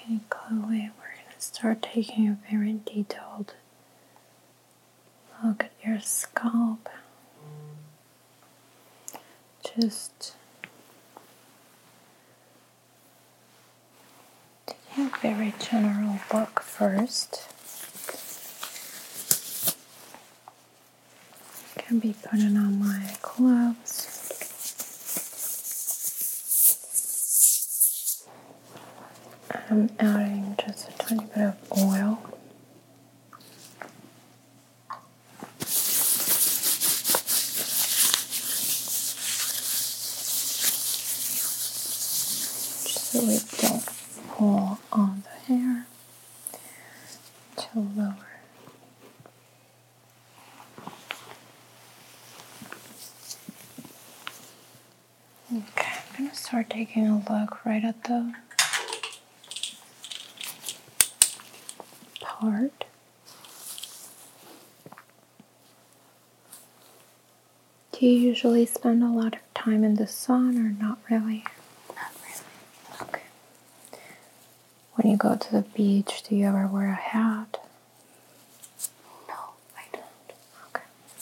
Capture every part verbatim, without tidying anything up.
Okay, Chloe, we're going to start taking a very detailed look at your scalp. Just taking a very general look first. Can be putting on my gloves. I'm adding just a tiny bit of oil. Just so we don't pull on the hair to lower. Okay, I'm going to start taking a look right at the part. Do you usually spend a lot of time in the sun or not really? Not really. Okay. When you go to the beach, do you ever wear a hat? No, I don't. Okay.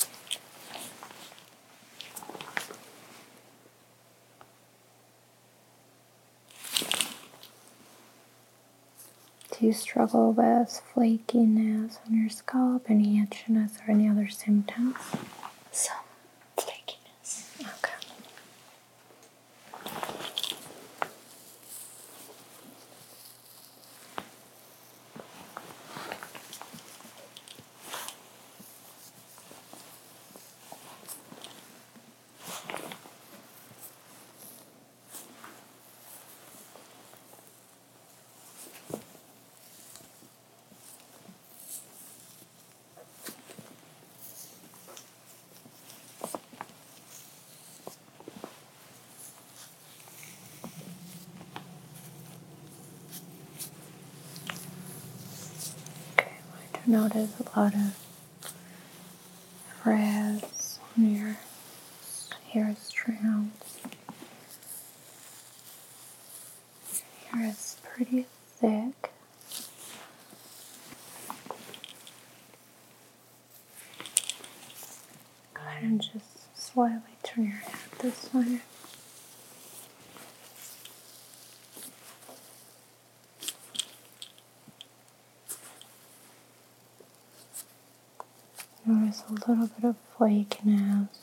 Do you struggle with flakiness on your scalp, any itchiness, or any other symptoms? Some flakiness. Okay. Okay, I do notice a lot of frizz on your hair strands. Your hair is pretty thick. Go ahead and just slightly turn your head this way. Notice a little bit of flakiness.